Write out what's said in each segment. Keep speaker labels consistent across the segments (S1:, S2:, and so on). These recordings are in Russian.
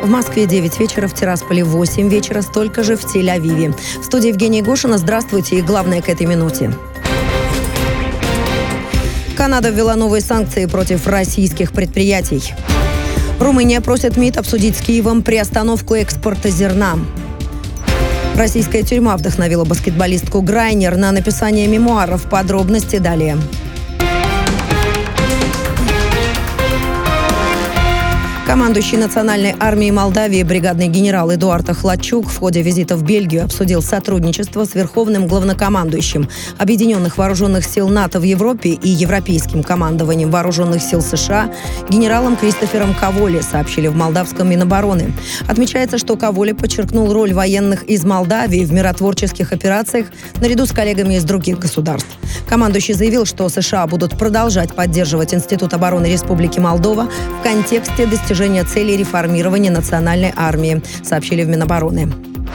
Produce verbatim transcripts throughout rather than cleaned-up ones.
S1: В Москве девять вечера, в Тирасполе восемь вечера, столько же в Тель-Авиве. В студии Евгения Гошина. Здравствуйте и главное к этой минуте. Канада ввела новые санкции против российских предприятий. Румыния просит МИД обсудить с Киевом приостановку экспорта зерна. Российская тюрьма вдохновила баскетболистку Грайнер на написание мемуаров. Подробности далее. Командующий Национальной армией Молдавии бригадный генерал Эдуард Охладчук в ходе визита в Бельгию обсудил сотрудничество с Верховным главнокомандующим Объединенных вооруженных сил НАТО в Европе и Европейским командованием вооруженных сил США генералом Кристофером Коволи, сообщили в молдавском Минобороны. Отмечается, что Коволи подчеркнул роль военных из Молдавии в миротворческих операциях наряду с коллегами из других государств. Командующий заявил, что США будут продолжать поддерживать Институт обороны Республики Молдова в контексте достижения целей реформирования национальной армии, сообщили в Минобороны.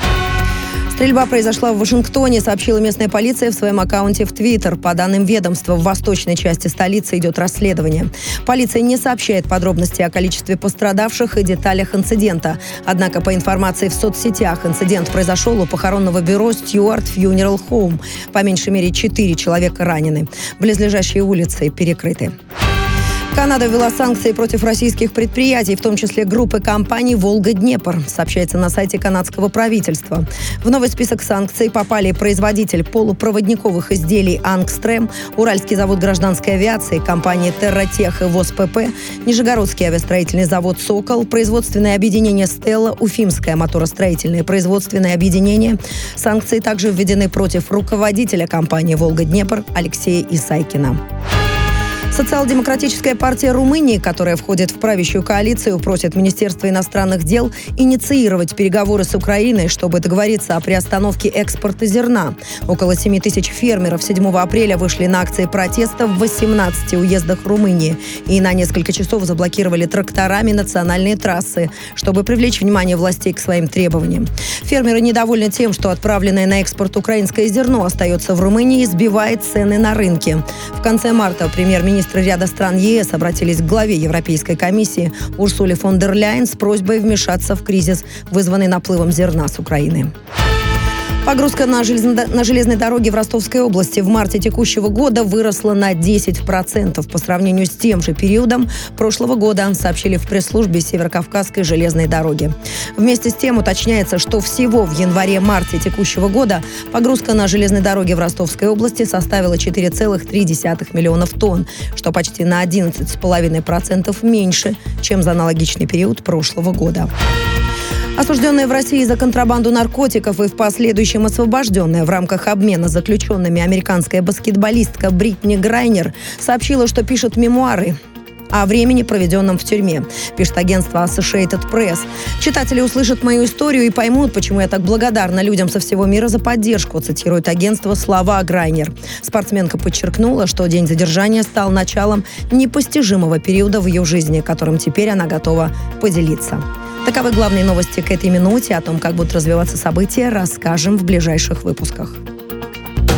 S1: Стрельба произошла в Вашингтоне, сообщила местная полиция в своем аккаунте в Твиттер. По данным ведомства, в восточной части столицы идет расследование. Полиция не сообщает подробности о количестве пострадавших и деталях инцидента. Однако, по информации в соцсетях, инцидент произошел у похоронного бюро Stewart Funeral Home. По меньшей мере четыре человека ранены. Близлежащие улицы перекрыты. Канада ввела санкции против российских предприятий, в том числе группы компаний «Волга-Днепр», сообщается на сайте канадского правительства. В новый список санкций попали производитель полупроводниковых изделий «Ангстрем», Уральский завод гражданской авиации, компании «Терратех» и ВОЗ-ПП, Нижегородский авиастроительный завод «Сокол», производственное объединение «Стелла», Уфимское моторостроительное производственное объединение. Санкции также введены против руководителя компании «Волга-Днепр» Алексея Исайкина. Социал-демократическая партия Румынии, которая входит в правящую коалицию, просит Министерство иностранных дел инициировать переговоры с Украиной, чтобы договориться о приостановке экспорта зерна. Около семи тысяч фермеров седьмого апреля вышли на акции протеста в восемнадцати уездах Румынии и на несколько часов заблокировали тракторами национальные трассы, чтобы привлечь внимание властей к своим требованиям. Фермеры недовольны тем, что отправленное на экспорт украинское зерно остается в Румынии и сбивает цены на рынке. В конце марта премьер-министр ряда стран ЕС обратились к главе Европейской комиссии Урсуле фон дер Ляйен с просьбой вмешаться в кризис, вызванный наплывом зерна с Украины. Погрузка на, железно... на железной дороге в Ростовской области в марте текущего года выросла на десять процентов по сравнению с тем же периодом прошлого года, сообщили в пресс-службе Северокавказской железной дороги. Вместе с тем уточняется, что всего в январе-марте текущего года погрузка на железной дороге в Ростовской области составила четыре целых три десятых миллионов тонн, что почти на одиннадцать целых пять десятых процента меньше, чем за аналогичный период прошлого года. Осужденная в России за контрабанду наркотиков и в последующем освобожденная в рамках обмена заключенными американская баскетболистка Бритни Грайнер сообщила, что пишет мемуары о времени, проведенном в тюрьме, пишет агентство Associated Press. Читатели услышат мою историю и поймут, почему я так благодарна людям со всего мира за поддержку, цитирует агентство слова Грайнер. Спортсменка подчеркнула, что день задержания стал началом непостижимого периода в ее жизни, которым теперь она готова поделиться. Таковы главные новости к этой минуте. О том, как будут развиваться события, расскажем в ближайших выпусках.